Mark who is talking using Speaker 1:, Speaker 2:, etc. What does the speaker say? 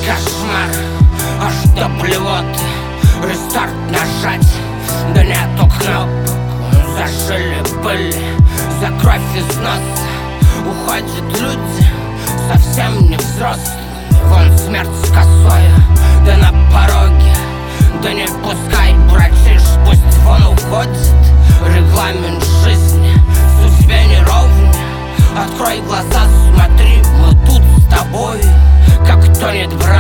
Speaker 1: кошмар, аж до блевоты. Рестарт нажать, да нету кнопок. Зашили пыль, за кровь из носа. Уходят люди, совсем не взрослые. Вон смерть с косою, да на пороге. Да не пускай, братиш, пусть вон уходит. Регламент жизни, судьбе не ровня. Открой глаза, смотри, мы тут с тобой. Как тонет брат